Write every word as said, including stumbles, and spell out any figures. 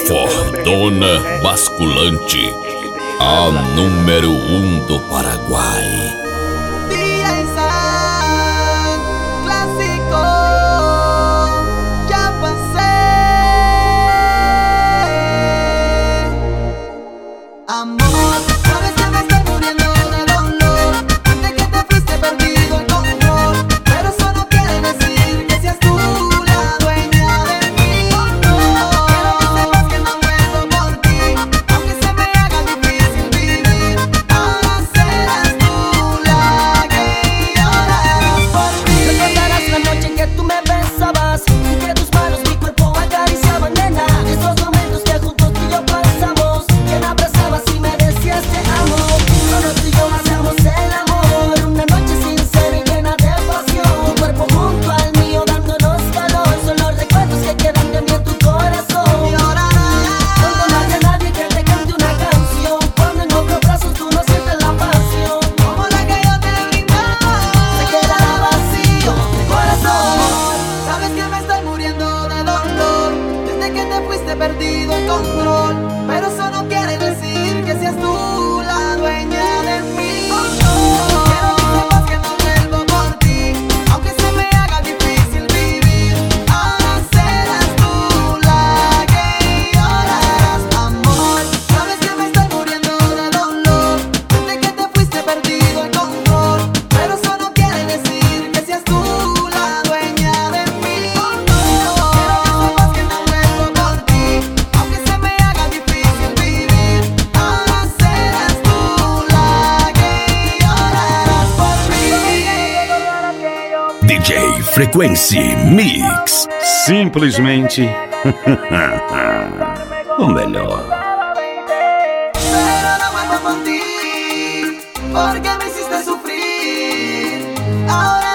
Fordona Basculante, a número um do Paraguai. Perdido el control, pero eso no quiere decir que seas tú la dueña de mí. Oh, no. Quiero que sepas que no vuelvo por ti, aunque se me haga difícil vivir. Ahora serás tú la que llorarás, amor. Sabes que me estoy muriendo de dolor desde que te fuiste, perdido el control, pero eso no quiere decir que seas tú la dueña de mí. Oh, no. Quiero que sepas que no vuelvo por ti, aunque se me haga difícil vivir. Ahora serás tú la que llorarás por mí. D J Frequency Mix. Simplesmente o melhor. Pero no vuelvo por ti, porque me hiciste sufrir. Ahora